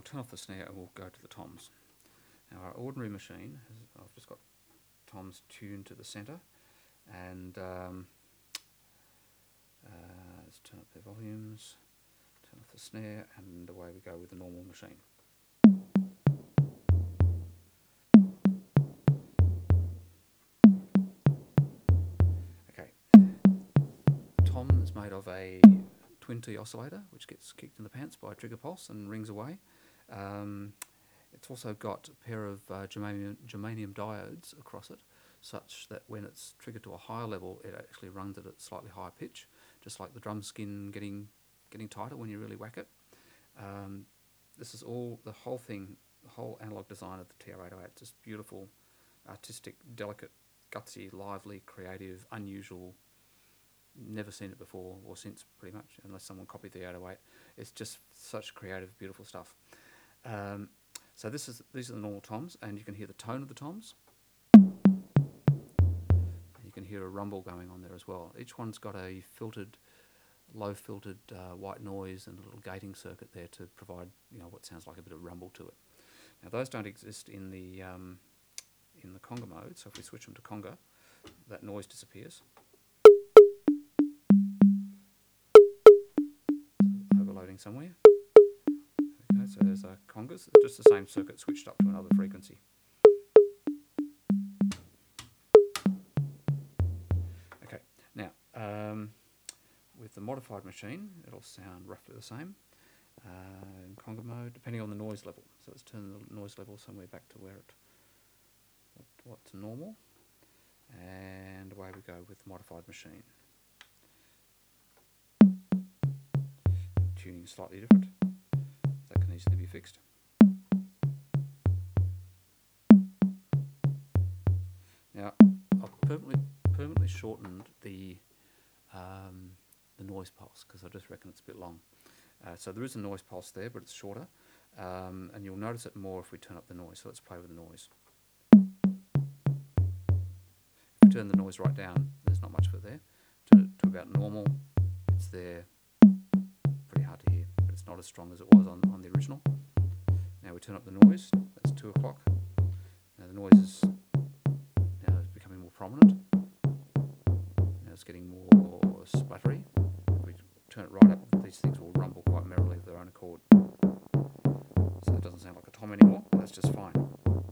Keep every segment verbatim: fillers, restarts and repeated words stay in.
we'll turn off the snare and we'll go to the toms. Now our ordinary machine, has, I've just got toms tuned to the centre, and um, uh, let's turn up their volumes, turn off the snare, and away we go with the normal machine. Okay, tom is made of a twin T oscillator, which gets kicked in the pants by a trigger pulse and rings away. Um, it's also got a pair of uh, germanium, germanium diodes across it, such that when it's triggered to a higher level, it actually runs at a slightly higher pitch, just like the drum skin getting getting tighter when you really whack it. Um, this is all, the whole thing, the whole analog design of the T R eight oh eight, just beautiful, artistic, delicate, gutsy, lively, creative, unusual. Never seen it before or since, pretty much, unless someone copied the eight oh eight. It's just such creative, beautiful stuff. Um, so this is these are the normal toms, and you can hear the tone of the toms. And you can hear a rumble going on there as well. Each one's got a filtered, low filtered uh, white noise and a little gating circuit there to provide, you know, what sounds like a bit of rumble to it. Now those don't exist in the um, in the conga mode. So if we switch them to conga, that noise disappears. Overloading somewhere. Okay, so there's our congas, just the same circuit switched up to another frequency. Okay, now um, with the modified machine, it'll sound roughly the same uh, in conga mode, depending on the noise level. So let's turn the noise level somewhere back to where it what, what's normal, and away we go with the modified machine. Tuning is slightly different. That can easily be fixed. Now, I've permanently, permanently shortened the um, the noise pulse because I just reckon it's a bit long. Uh, so there is a noise pulse there, but it's shorter, um, and you'll notice it more if we turn up the noise. So let's play with the noise. If we turn the noise right down, there's not much of it there. Turn it to about normal, it's there. Pretty hard to hear, but it's not as strong as it was on, on the original. Now we turn up the noise, that's two o'clock. Now the noise is now it's becoming more prominent. Now it's getting more splattery. If we turn it right up, these things will rumble quite merrily of their own accord. So it doesn't sound like a tom anymore, but that's just fine.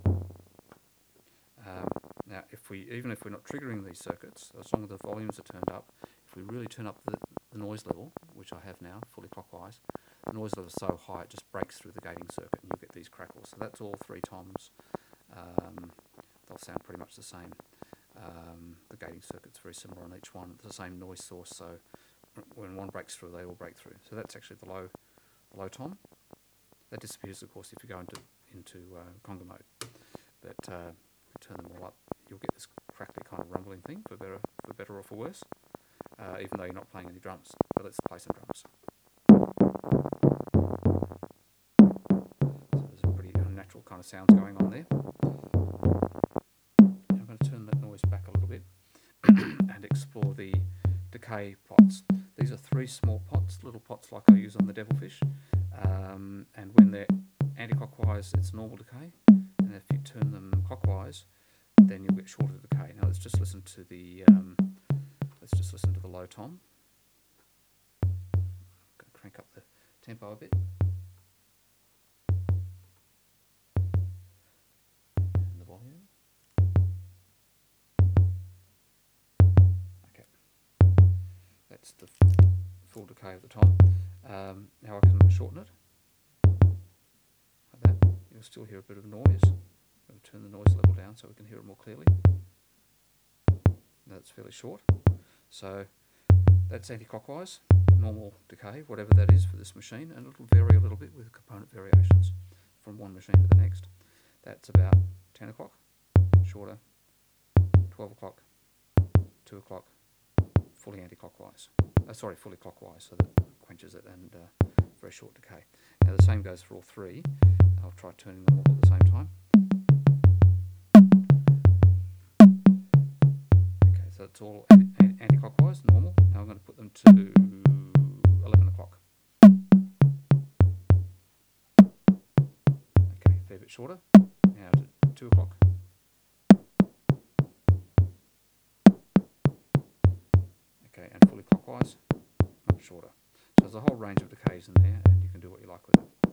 Um, now if we, even if we're not triggering these circuits, as long as the volumes are turned up, if we really turn up the, the noise level, which I have now, fully clockwise, the noise level is so high it just breaks through the gating circuit and you'll get these crackles. So that's all three toms. Um, they'll sound pretty much the same. Um, the gating circuit's very similar on each one. It's the same noise source, so when one breaks through, they all break through. So that's actually the low, the low tom. That disappears, of course, if you go into into uh, conga mode. But uh, if you turn them all up, you'll get this crackly kind of rumbling thing, for better, for better or for worse. Uh, even though you're not playing any drums. But let's play some drums. So there's a pretty unnatural kind of sounds going on there. I'm going to turn that noise back a little bit and explore the decay pots. These are three small pots, little pots like I use on the Devilfish. Um, and when they're anti-clockwise, it's normal decay. And if you turn them clockwise, then you'll get shorter decay. Now let's just listen to the um, let's just listen to the low tom. I'm going to crank up the tempo a bit. And the volume. Okay. That's the full decay of the tom. Um, now I can shorten it. Like that. You'll still hear a bit of noise. I'm going to turn the noise level down so we can hear it more clearly. Now it's fairly short. So that's anti-clockwise, normal decay, whatever that is for this machine, and it'll vary a little bit with component variations from one machine to the next. That's about ten o'clock, shorter, twelve o'clock, two o'clock, fully anti-clockwise. Uh, sorry, fully clockwise, so that quenches it, and uh, very short decay. Now the same goes for all three. I'll try turning them all at the same time. Okay, so it's all anti-clockwise, normal. Now I'm going to put them to eleven o'clock. bit shorter. Now to two o'clock. Okay, and fully clockwise, much shorter. So there's a whole range of decays in there, and you can do what you like with it.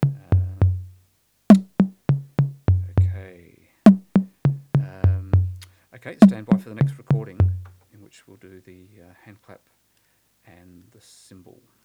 Um, okay. Um, okay, stand by for the next recording, in which we'll do the uh, hand clap and the cymbal.